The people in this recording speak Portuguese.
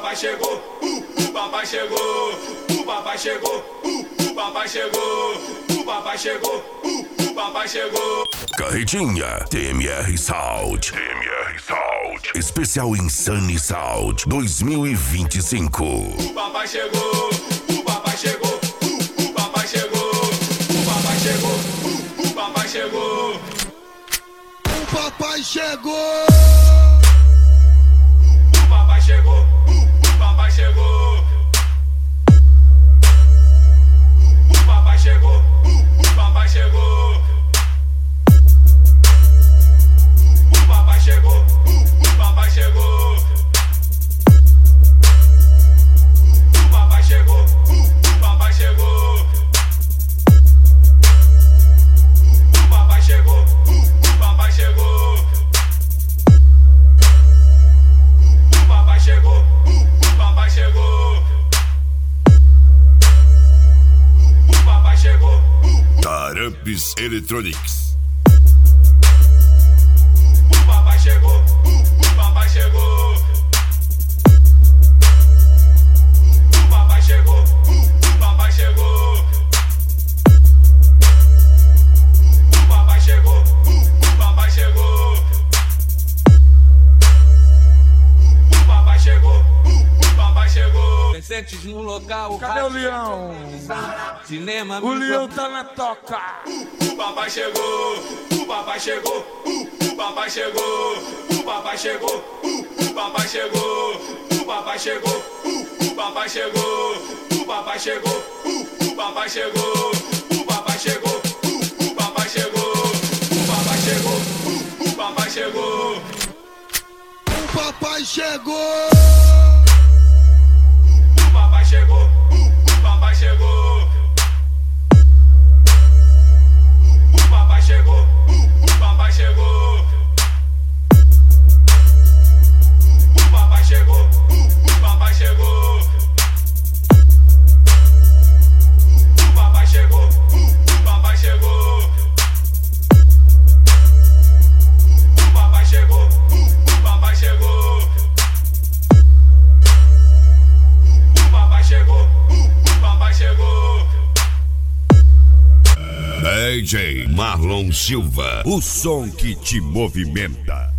papai chegou, o papai chegou, o papai chegou, o papai chegou, o papai chegou, o papai chegou. Carretinha, TMR Sound. TMR Sound. Especial Insane Sound 2025. O papai chegou, o papai chegou, o papai chegou, o papai chegou, o papai chegou. O papai chegou. O papai chegou, o papai chegou. O papai chegou, o papai chegou. O papai chegou, o papai chegou. O papai chegou, o papai chegou. O papai chegou, o papai chegou. O papai chegou, o papai chegou. O papai chegou. Tarampes Electronics. O papai chegou, o papai chegou. O papai chegou, o papai chegou. O papai chegou, o papai chegou. O papai chegou, o papai chegou. Presentes no local. Cadê o leão? Cinema. O leão tá na toca. O papai chegou, o papai chegou, o papai chegou, o papai chegou, o papai chegou, o papai chegou, o papai chegou, o papai chegou, o papai chegou, o papai chegou, o papai chegou, o papai chegou, o papai chegou. O papai chegou. O papai chegou, o papai chegou. O papai chegou, o papai chegou. O papai chegou, o papai chegou. O papai chegou, o papai chegou. O papai chegou, o papai chegou. O papai chegou, o papai chegou. DJ Marlon Silva, o som que te movimenta.